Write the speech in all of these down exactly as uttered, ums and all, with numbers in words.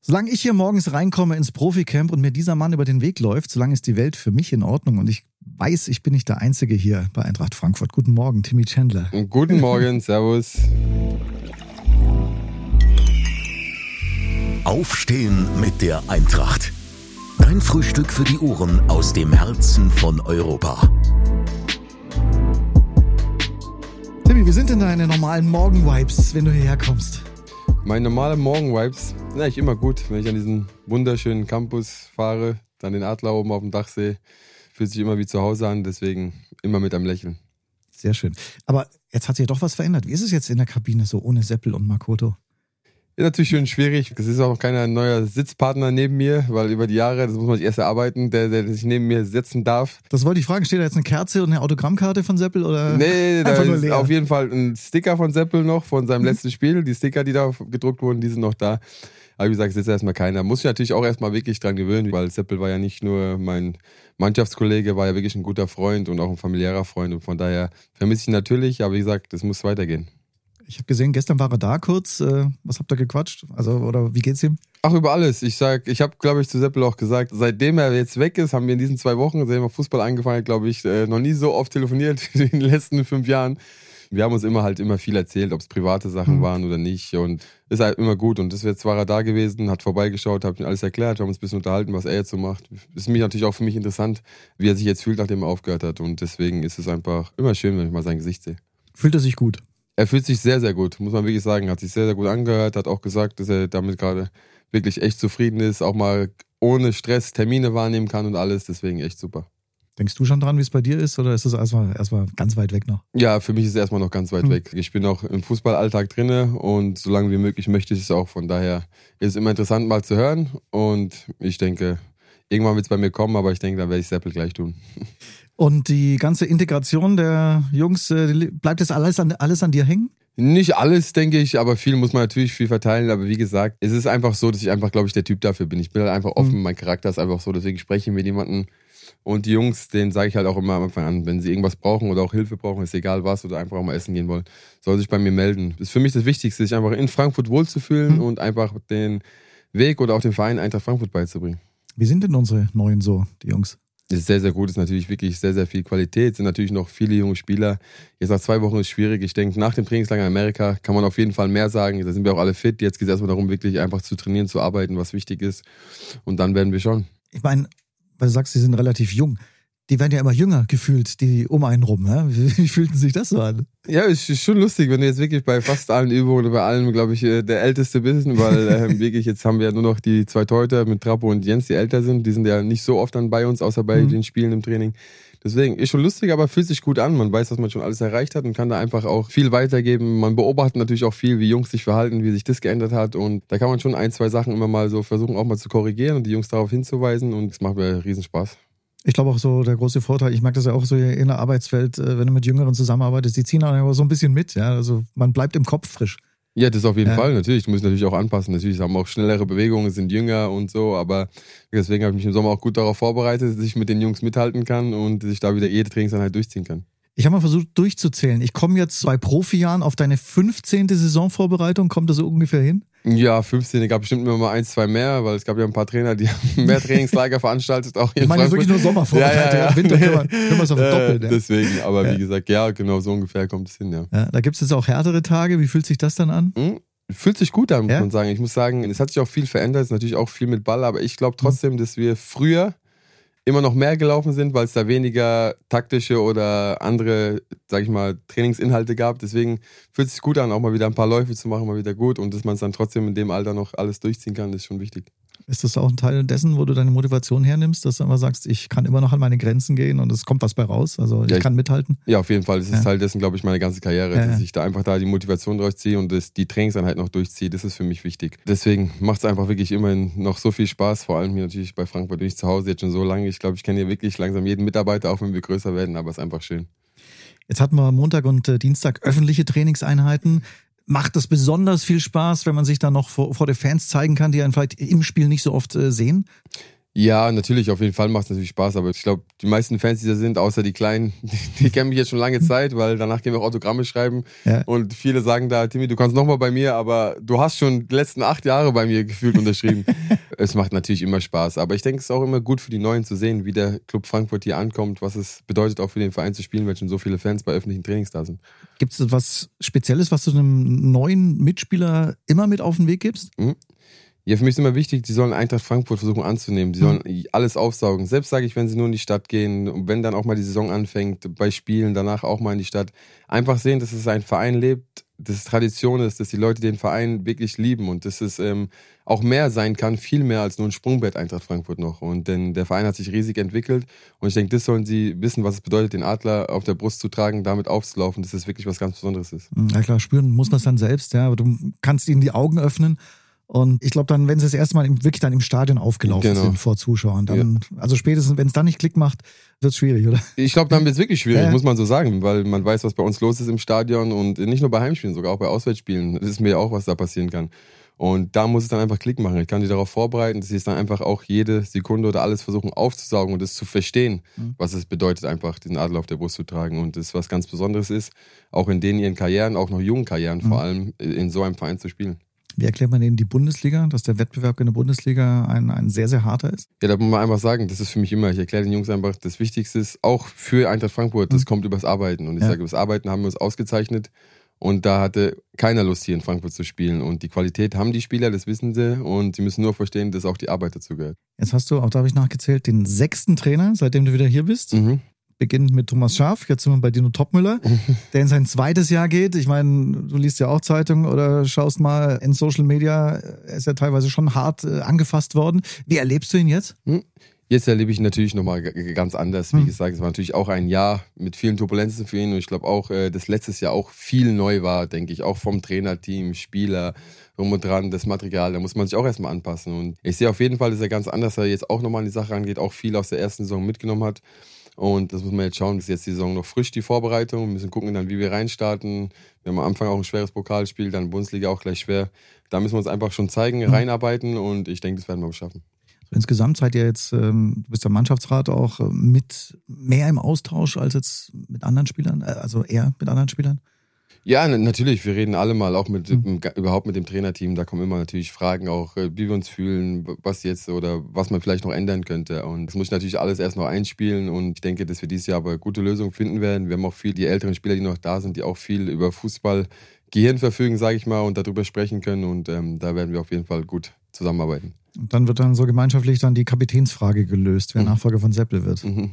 Solange ich hier morgens reinkomme ins Proficamp und mir dieser Mann über den Weg läuft, solange ist die Welt für mich in Ordnung und ich weiß, ich bin nicht der Einzige hier bei Eintracht Frankfurt. Guten Morgen, Timmy Chandler. Guten Morgen, servus. Aufstehen mit der Eintracht. Dein Frühstück für die Ohren aus dem Herzen von Europa. Timmy, wie sind denn deine normalen Morgen-Vibes, wenn du hierher kommst? Meine normalen Morgen-Vibes sind eigentlich immer gut. Wenn ich an diesen wunderschönen Campus fahre, dann den Adler oben auf dem Dach sehe, fühlt sich immer wie zu Hause an, deswegen immer mit einem Lächeln. Sehr schön. Aber jetzt hat sich ja doch was verändert. Wie ist es jetzt in der Kabine so ohne Seppel und Makoto? Ist natürlich schön schwierig. Es ist auch noch kein neuer Sitzpartner neben mir, weil über die Jahre, das muss man sich erst erarbeiten, der, der sich neben mir sitzen darf. Das wollte ich fragen. Steht da jetzt eine Kerze und eine Autogrammkarte von Seppel? Oder nee, da ist leer? Auf jeden Fall ein Sticker von Seppel noch, von seinem mhm. letzten Spiel. Die Sticker, die da gedruckt wurden, die sind noch da. Aber wie gesagt, es sitzt erstmal keiner. Muss ich natürlich auch erstmal wirklich dran gewöhnen, weil Seppel war ja nicht nur mein Mannschaftskollege, war ja wirklich ein guter Freund und auch ein familiärer Freund. Und von daher vermisse ich ihn natürlich, aber wie gesagt, das muss weitergehen. Ich habe gesehen, gestern war er da kurz. Was habt ihr gequatscht? Also, oder wie geht's ihm? Ach, über alles. Ich sag, ich habe, glaube ich, zu Seppel auch gesagt, seitdem er jetzt weg ist, haben wir in diesen zwei Wochen, seitdem er Fußball angefangen hat, glaube ich, noch nie so oft telefoniert wie in den letzten fünf Jahren. Wir haben uns immer halt immer viel erzählt, ob es private Sachen mhm. waren oder nicht. Und ist halt immer gut. Und das jetzt war er da gewesen, hat vorbeigeschaut, hat mir alles erklärt, wir haben uns ein bisschen unterhalten, was er jetzt so macht. Ist mich natürlich auch für mich interessant, wie er sich jetzt fühlt, nachdem er aufgehört hat. Und deswegen ist es einfach immer schön, wenn ich mal sein Gesicht sehe. Fühlt er sich gut? Er fühlt sich sehr, sehr gut, muss man wirklich sagen. Hat sich sehr, sehr gut angehört, hat auch gesagt, dass er damit gerade wirklich echt zufrieden ist, auch mal ohne Stress Termine wahrnehmen kann und alles. Deswegen echt super. Denkst du schon dran, wie es bei dir ist, oder ist es erstmal, erstmal ganz weit weg noch? Ja, für mich ist es erstmal noch ganz weit mhm. weg. Ich bin auch im Fußballalltag drinne und so lange wie möglich möchte ich es auch. Von daher ist es immer interessant mal zu hören und ich denke, irgendwann wird es bei mir kommen, aber ich denke, dann werde ich Seppel gleich tun. Und die ganze Integration der Jungs, bleibt das alles an, alles an dir hängen? Nicht alles, denke ich, aber viel muss man natürlich viel verteilen. Aber wie gesagt, es ist einfach so, dass ich einfach, glaube ich, der Typ dafür bin. Ich bin halt einfach offen, mhm. mein Charakter ist einfach so, deswegen spreche ich mit jemandem. Und die Jungs, denen sage ich halt auch immer am Anfang an, wenn sie irgendwas brauchen oder auch Hilfe brauchen, ist egal was, oder einfach auch mal essen gehen wollen, soll sich bei mir melden. Das ist für mich das Wichtigste, sich einfach in Frankfurt wohlzufühlen mhm. und einfach den Weg oder auch den Verein Eintracht Frankfurt beizubringen. Wie sind denn unsere Neuen so, die Jungs? Das ist sehr, sehr gut, ist natürlich wirklich sehr, sehr viel Qualität, sind natürlich noch viele junge Spieler. Jetzt nach zwei Wochen ist es schwierig. Ich denke, nach dem Trainingslager in Amerika kann man auf jeden Fall mehr sagen. Da sind wir auch alle fit. Jetzt geht es erstmal darum, wirklich einfach zu trainieren, zu arbeiten, was wichtig ist. Und dann werden wir schon. Ich meine, weil du sagst, sie sind relativ jung. Die werden ja immer jünger gefühlt, die um einen rum. Ja? Wie, wie fühlten sich das so an? Ja, ist schon lustig, wenn du jetzt wirklich bei fast allen Übungen oder bei allem, glaube ich, der Älteste bist, weil äh, wirklich jetzt haben wir ja nur noch die zwei Torhüter mit Trappo und Jens, die älter sind. Die sind ja nicht so oft dann bei uns, außer bei mhm. den Spielen im Training. Deswegen ist schon lustig, aber fühlt sich gut an. Man weiß, was man schon alles erreicht hat und kann da einfach auch viel weitergeben. Man beobachtet natürlich auch viel, wie Jungs sich verhalten, wie sich das geändert hat. Und da kann man schon ein, zwei Sachen immer mal so versuchen, auch mal zu korrigieren und die Jungs darauf hinzuweisen. Und das macht mir riesen Spaß. Ich glaube auch so der große Vorteil, ich merke das ja auch so in der Arbeitswelt, wenn du mit Jüngeren zusammenarbeitest, die ziehen auch so ein bisschen mit, ja, also man bleibt im Kopf frisch. Ja, das auf jeden ja. Fall, natürlich, du musst natürlich auch anpassen, natürlich haben auch schnellere Bewegungen, sind jünger und so, aber deswegen habe ich mich im Sommer auch gut darauf vorbereitet, dass ich mit den Jungs mithalten kann und dass ich da wieder jede Trainingseinheit durchziehen kann. Ich habe mal versucht durchzuzählen. Ich komme jetzt bei Profijahren auf deine fünfzehnte Saisonvorbereitung. Kommt das so ungefähr hin? Ja, fünfzehn. Es gab bestimmt immer mal ein, zwei mehr, weil es gab ja ein paar Trainer, die haben mehr Trainingslager veranstaltet. Auch hier ich meine wirklich nur Sommervorbereitung. Ja, ja, ja. Winter können wir, können wir es auf den Doppel. Ja. Deswegen, aber ja. wie gesagt, ja, genau so ungefähr kommt es hin. Ja. Ja, da gibt es jetzt auch härtere Tage. Wie fühlt sich das dann an? Hm? Fühlt sich gut an, muss ja? man sagen. Ich muss sagen, es hat sich auch viel verändert. Es ist natürlich auch viel mit Ball, aber ich glaube trotzdem, dass wir früher immer noch mehr gelaufen sind, weil es da weniger taktische oder andere, sag ich mal, Trainingsinhalte gab. Deswegen fühlt es sich gut an, auch mal wieder ein paar Läufe zu machen, mal wieder gut. Und dass man es dann trotzdem in dem Alter noch alles durchziehen kann, ist schon wichtig. Ist das auch ein Teil dessen, wo du deine Motivation hernimmst, dass du immer sagst, ich kann immer noch an meine Grenzen gehen und es kommt was bei raus? Also ich ja, kann mithalten? Ja, auf jeden Fall. Das ist ja. Teil dessen, glaube ich, meine ganze Karriere, ja, dass ich da einfach da die Motivation draus ziehe und das, die Trainingseinheit noch durchziehe. Das ist für mich wichtig. Deswegen macht es einfach wirklich immerhin noch so viel Spaß. Vor allem hier natürlich bei Frankfurt bin ich zu Hause jetzt schon so lange. Ich glaube, ich kenne hier wirklich langsam jeden Mitarbeiter, auch wenn wir größer werden, aber es ist einfach schön. Jetzt hatten wir Montag und Dienstag öffentliche Trainingseinheiten. Macht das besonders viel Spaß, wenn man sich dann noch vor, vor den Fans zeigen kann, die einen vielleicht im Spiel nicht so oft äh, sehen? Ja, natürlich, auf jeden Fall macht es natürlich Spaß, aber ich glaube, die meisten Fans, die da sind, außer die Kleinen, die, die kennen mich jetzt schon lange Zeit, weil danach gehen wir auch Autogramme schreiben ja. Und viele sagen da, Timmy, du kannst nochmal bei mir, aber du hast schon die letzten acht Jahre bei mir gefühlt unterschrieben. Es macht natürlich immer Spaß, aber ich denke, es ist auch immer gut für die Neuen zu sehen, wie der Club Frankfurt hier ankommt, was es bedeutet auch für den Verein zu spielen, weil schon so viele Fans bei öffentlichen Trainings da sind. Gibt es was Spezielles, was du einem neuen Mitspieler immer mit auf den Weg gibst? Mhm. Ja, für mich ist immer wichtig, die sollen Eintracht Frankfurt versuchen anzunehmen. Die sollen mhm. alles aufsaugen. Selbst sage ich, wenn sie nur in die Stadt gehen und wenn dann auch mal die Saison anfängt, bei Spielen, danach auch mal in die Stadt. Einfach sehen, dass es ein Verein lebt, dass es Tradition ist, dass die Leute den Verein wirklich lieben und dass es ähm, auch mehr sein kann, viel mehr als nur ein Sprungbrett Eintracht Frankfurt noch. Und denn der Verein hat sich riesig entwickelt und ich denke, das sollen sie wissen, was es bedeutet, den Adler auf der Brust zu tragen, damit aufzulaufen, dass es wirklich was ganz Besonderes ist. Ja klar, spüren muss man es dann selbst, ja, aber du kannst ihnen die Augen öffnen. Und ich glaube dann, wenn sie das erste Mal wirklich dann im Stadion aufgelaufen genau. sind vor Zuschauern, dann, ja. also spätestens, wenn es dann nicht Klick macht, wird es schwierig, oder? Ich glaube, dann wird es wirklich schwierig, ja. muss man so sagen, weil man weiß, was bei uns los ist im Stadion und nicht nur bei Heimspielen, sogar auch bei Auswärtsspielen. Das ist mir auch, was da passieren kann. Und da muss es dann einfach Klick machen. Ich kann die darauf vorbereiten, dass sie es dann einfach auch jede Sekunde oder alles versuchen aufzusaugen und es zu verstehen, mhm. was es bedeutet, einfach diesen Adler auf der Brust zu tragen. Und das was ganz Besonderes ist, auch in denen ihren Karrieren, auch noch jungen Karrieren mhm. vor allem, in so einem Verein zu spielen. Wie erklärt man denen die Bundesliga, dass der Wettbewerb in der Bundesliga ein, ein sehr, sehr harter ist? Ja, da muss man einfach sagen, das ist für mich immer, ich erkläre den Jungs einfach, das Wichtigste ist, auch für Eintracht Frankfurt, das mhm. kommt übers Arbeiten. Und ich ja. sage, übers Arbeiten haben wir uns ausgezeichnet und da hatte keiner Lust, hier in Frankfurt zu spielen. Und die Qualität haben die Spieler, das wissen sie und sie müssen nur verstehen, dass auch die Arbeit dazu gehört. Jetzt hast du, auch da habe ich nachgezählt, den sechsten Trainer, seitdem du wieder hier bist. Mhm. Beginnend mit Thomas Schaaf, jetzt sind wir bei Dino Topmüller, der in sein zweites Jahr geht. Ich meine, du liest ja auch Zeitungen oder schaust mal in Social Media, er ist ja teilweise schon hart äh, angefasst worden. Wie erlebst du ihn jetzt? Jetzt erlebe ich ihn natürlich nochmal ganz anders. Wie hm. gesagt, es war natürlich auch ein Jahr mit vielen Turbulenzen für ihn und ich glaube auch, dass letztes Jahr auch viel neu war, denke ich, auch vom Trainerteam, Spieler, rum und dran, das Material, da muss man sich auch erstmal anpassen und ich sehe auf jeden Fall, dass er ganz anders jetzt auch nochmal an die Sache rangeht, auch viel aus der ersten Saison mitgenommen hat. Und das muss man jetzt schauen, das ist jetzt die Saison noch frisch, die Vorbereitung. Wir müssen gucken dann, wie wir reinstarten. Wir haben am Anfang auch ein schweres Pokalspiel, dann Bundesliga auch gleich schwer. Da müssen wir uns einfach schon zeigen, reinarbeiten und ich denke, das werden wir schaffen. Insgesamt seid ihr jetzt, ähm, du bist der Mannschaftsrat auch mit mehr im Austausch als jetzt mit anderen Spielern, also eher mit anderen Spielern? Ja, natürlich. Wir reden alle mal auch mit mhm. überhaupt mit dem Trainerteam. Da kommen immer natürlich Fragen auch, wie wir uns fühlen, was jetzt oder was man vielleicht noch ändern könnte. Und das muss ich natürlich alles erst noch einspielen. Und ich denke, dass wir dieses Jahr aber gute Lösungen finden werden. Wir haben auch viel die älteren Spieler, die noch da sind, die auch viel über Fußball Gehirn verfügen, sage ich mal, und darüber sprechen können. Und ähm, da werden wir auf jeden Fall gut zusammenarbeiten. Und dann wird dann so gemeinschaftlich dann die Kapitänsfrage gelöst, wer mhm. Nachfolger von Seppel wird. Mhm.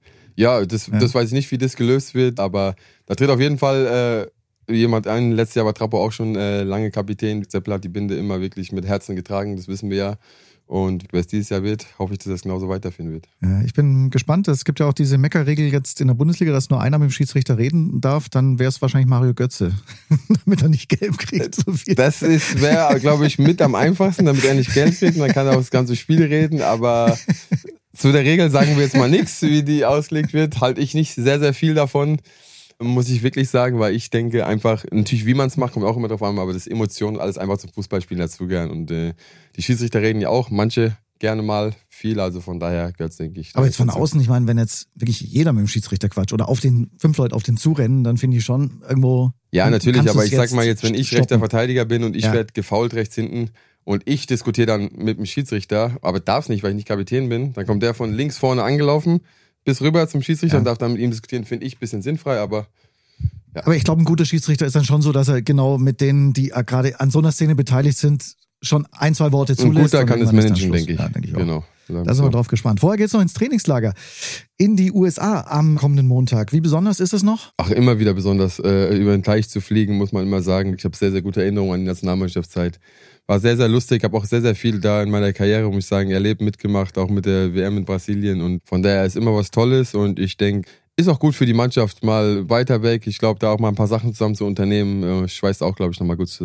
Ja, das, ja, das weiß ich nicht, wie das gelöst wird, aber da tritt auf jeden Fall äh, jemand ein. Letztes Jahr war Trappo auch schon äh, lange Kapitän. Seppel hat die Binde immer wirklich mit Herzen getragen, das wissen wir ja. Und wer es dieses Jahr wird, hoffe ich, dass es genauso weiterführen wird. Ja, ich bin gespannt. Es gibt ja auch diese Meckerregel jetzt in der Bundesliga, dass nur einer mit dem Schiedsrichter reden darf. Dann wäre es wahrscheinlich Mario Götze, damit er nicht gelb kriegt. So viel. Das wäre, glaube ich, mit am einfachsten, damit er nicht gelb kriegt. Und dann kann er auch das ganze Spiel reden. Aber zu der Regel sagen wir jetzt mal nichts, wie die ausgelegt wird. Halte ich nicht sehr, sehr viel davon. Muss ich wirklich sagen, weil ich denke einfach, natürlich wie man es macht, kommt auch immer drauf an, aber das Emotionen, alles einfach zum Fußballspielen dazugehören. Und äh, die Schiedsrichter reden ja auch, manche gerne mal viel, also von daher gehört es, denke ich. Aber jetzt von außen, ich meine, wenn jetzt wirklich jeder mit dem Schiedsrichter quatscht oder auf den fünf Leute auf den zurennen, dann finde ich schon irgendwo... Ja, natürlich, aber ich sag mal jetzt, wenn ich stoppen. rechter Verteidiger bin und ich ja. werde gefoult rechts hinten und ich diskutiere dann mit dem Schiedsrichter, aber darf es nicht, weil ich nicht Kapitän bin, dann kommt der von links vorne angelaufen, bis rüber zum Schiedsrichter ja. und darf dann mit ihm diskutieren, finde ich ein bisschen sinnfrei, aber... Ja. Aber ich glaube, ein guter Schiedsrichter ist dann schon so, dass er genau mit denen, die gerade an so einer Szene beteiligt sind, schon ein, zwei Worte zulässt. Ein guter kann es managen, denke ich. Ja, denke ich auch. Genau. Da sind wir drauf gespannt. Vorher geht's noch ins Trainingslager in die U S A am kommenden Montag. Wie besonders ist es noch? Ach, immer wieder besonders. Äh, über den Teich zu fliegen, muss man immer sagen. Ich habe sehr, sehr gute Erinnerungen an die Nationalmannschaftszeit. War sehr, sehr lustig. Habe auch sehr, sehr viel da in meiner Karriere, muss ich sagen, erlebt, mitgemacht, auch mit der W M in Brasilien. Und von daher ist immer was Tolles. Und ich denke, ist auch gut für die Mannschaft, mal weiter weg. Ich glaube, da auch mal ein paar Sachen zusammen zu unternehmen, schweißt auch, glaube ich, nochmal gut zusammen.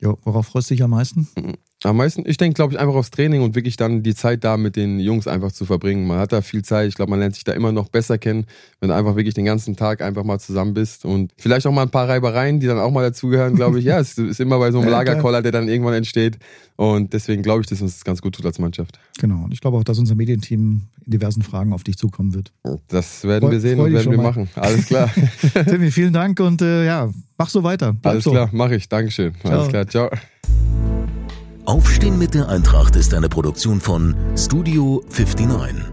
Jo, worauf freust du dich am meisten? Am meisten, ich denke, glaube ich, einfach aufs Training und wirklich dann die Zeit da mit den Jungs einfach zu verbringen. Man hat da viel Zeit. Ich glaube, man lernt sich da immer noch besser kennen, wenn du einfach wirklich den ganzen Tag einfach mal zusammen bist. Und vielleicht auch mal ein paar Reibereien, die dann auch mal dazugehören, glaube ich. Ja, es ist immer bei so einem ja, Lagerkoller, der dann irgendwann entsteht. Und deswegen glaube ich, dass uns das ganz gut tut als Mannschaft. Genau. Und ich glaube auch, dass unser Medienteam in diversen Fragen auf dich zukommen wird. Das werden wir sehen und werden wir machen. Alles klar. Timmy, vielen Dank und äh, ja, mach so weiter. Bleib Alles so. klar, mache ich. Dankeschön. Ciao. Alles klar, ciao. Aufstehen mit der Eintracht ist eine Produktion von Studio neunundfünfzig.